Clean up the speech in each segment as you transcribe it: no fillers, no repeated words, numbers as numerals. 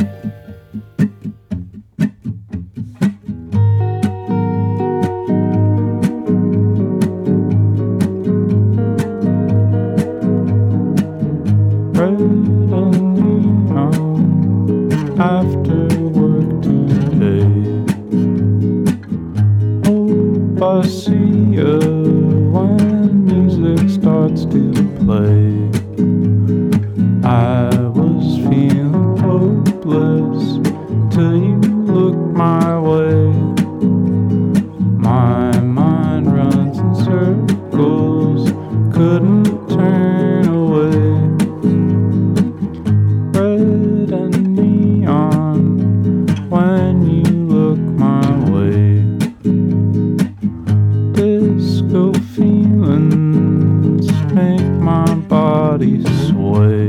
Red and neon after work today. Hope I see you when music starts to play. I was feeling hopeless till you looked my way. My mind runs in circles, couldn't turn away. Red and neon when you look my way. Disco feelings make my body sway.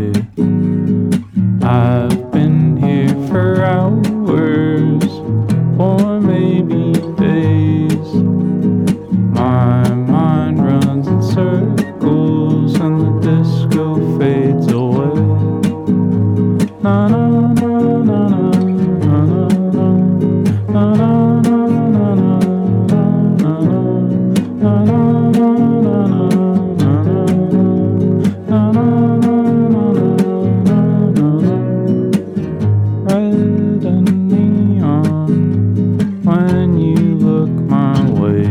I've been here for hours or maybe days. My mind runs in circles and the disco fades away. Na na na na na na na na na red and neon when you look my way.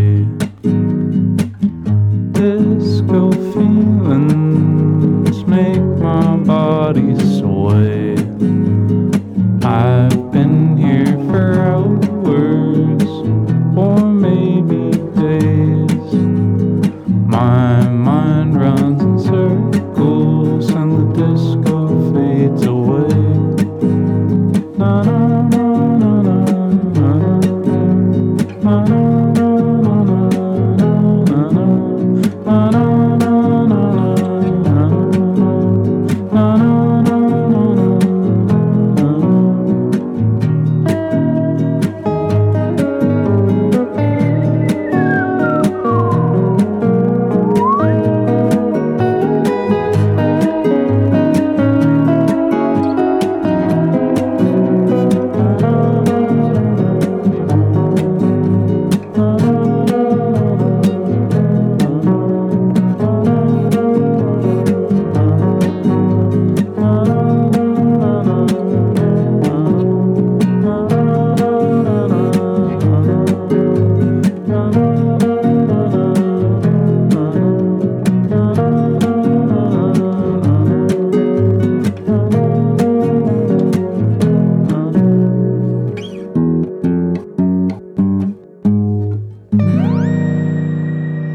Disco feelings make my body sway.